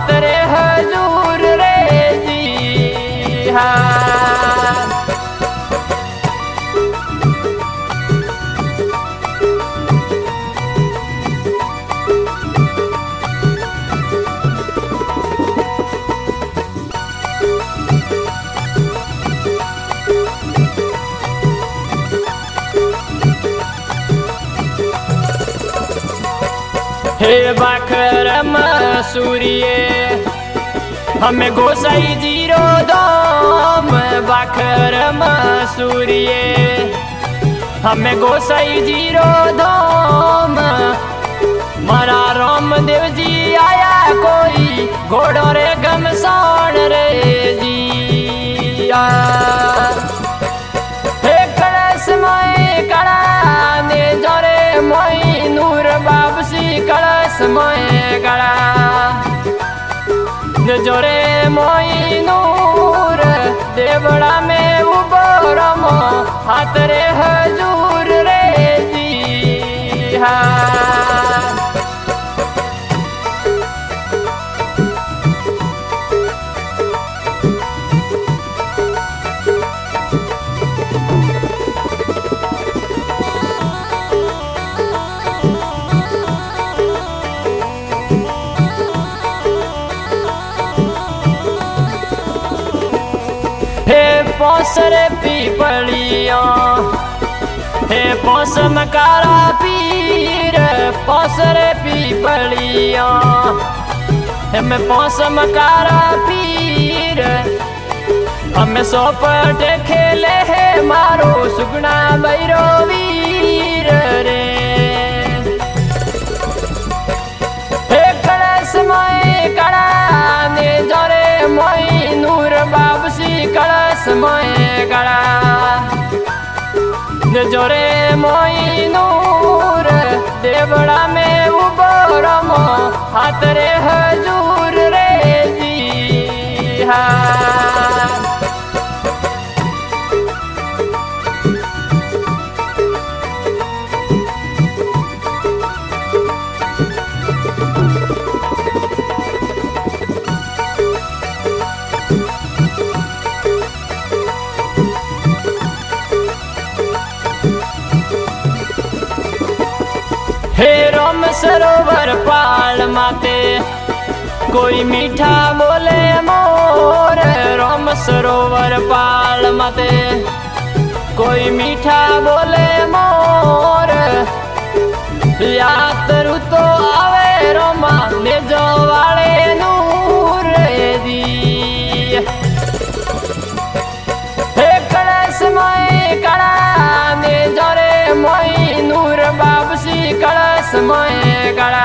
हाथ रे हजूर रे जी हाँ। हे बाखर मसूरिये हमें गोसाई जीरो दाम बाखर मसूरिये हमें गोसाई जीरो धाम मारा रामदेव जी आया कोई घोड़ो रे घमसान रे जी हे कलश माए कड़ा ने जरे मोई नूर बाबसी कलश माए कड़ा जोरे मोई नूर देवड़ा में उबो रमो हाथ रे हजूर रे जी हाँ। पौसर पीपलिया हे पौसम कारा पीर पौसर पीपलिया हमें पौसम कारा पीर हमें सोपट खेले है मारो सुगना बैरो वीर रे हे कलश माए कड़ा ने जरे मोई नूर बाबसी कलश मोए गड़ा जोरे मोई नूर देवड़ा में उबो रमो हाथ रे हजूर रे जी हाँ। हे राम सरोवर पाल माते कोई मीठा बोले मोर राम सरोवर पाल माते कोई मीठा बोले मोर यात्रु तो आवे रोमा ले जो वाले नूर दी हे कलश माए कड़ा ने जरे मोई नूर बाबसी कलश मोए गड़ा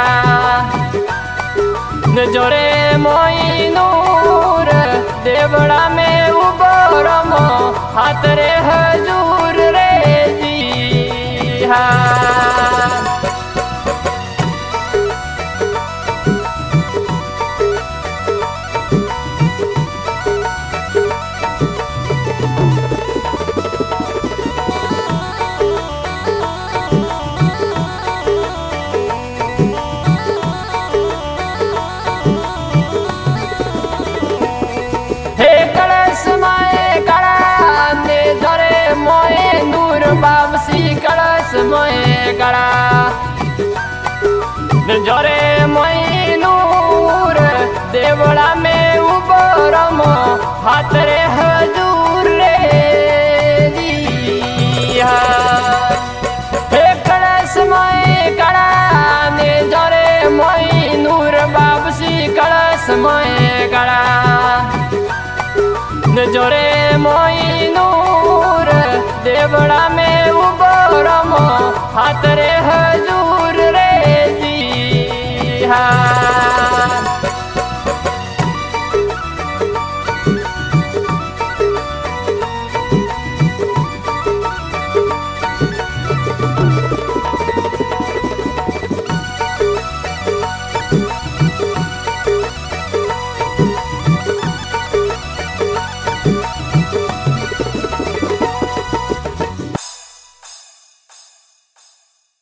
जोरे मोई नूर देवड़ा में उबो रमो हाथ रे हजूर रे जी हाँ। मोए गड़ा जोरे मोई नूर देवड़ा में उबो रमो हाथ रे हजूर रे जी हाँ। हे कलश मोए गड़ा ने जोरे मोई नूर बाबसी कलश मोए गड़ा जोरे मोई नूर देवड़ा में उबो रमो हाथ रे हजूर